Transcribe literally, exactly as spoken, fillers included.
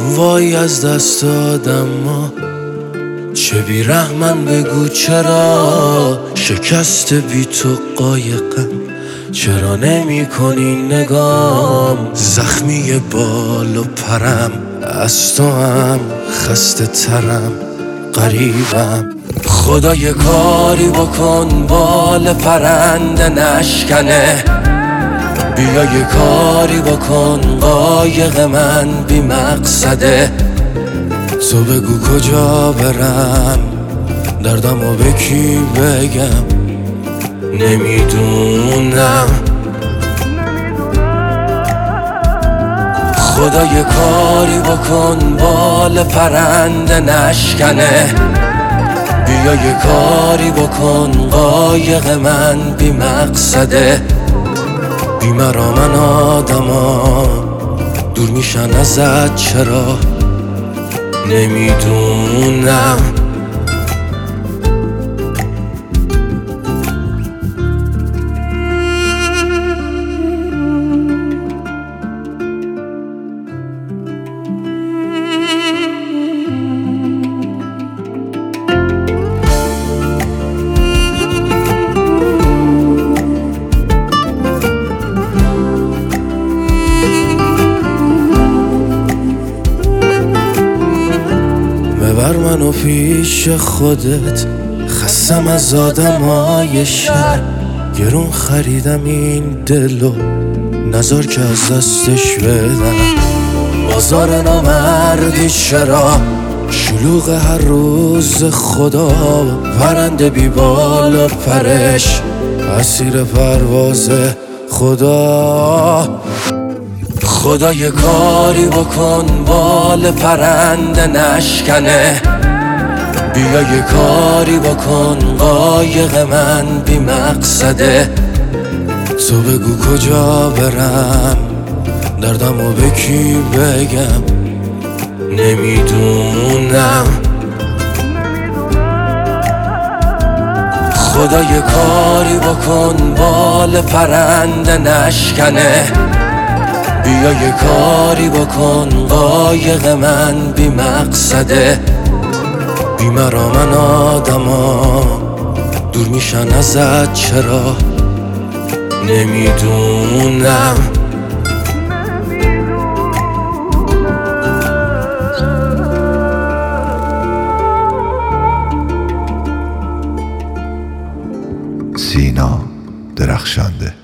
وای از دست دادم ما چه بیرحمن بگو چرا شکست بی تو قایقم چرا نمی کنی نگام زخمی بال و پرم از تو هم خسته ترم غریبم خدا یه کاری بکن بال پرنده نشکنه بیا یه کاری بکن قایق من بی مقصده تو بگو کجا برم دردمو به کی بگم نمیدونم خدا یه کاری بکن بال پرنده نشکنه بیا یه کاری بکن قایق من بی مقصده بی مرا من آدما دور میشن ازت چرا نمیدونم ببر منو پیش خودت خستم از آدمای شهر گرون خریدم این دلو نذار که از دستش بدم بازار نامردی چرا شلوغ هر روز خدا پرنده بی بال و پرش اسیر پرواز خدا خدا یه کاری بکن بال پرنده نشکنه بیا یه کاری بکن قایق من بی مقصده تو بگو کجا برم دردمو به کی بگم نمیدونم خدا یه کاری بکن بال پرنده نشکنه بیا یه کاری بکن قایق من بی مقصده بی مرا من آدما دور میشن ازت چرا نمیدونم سینا درخشنده.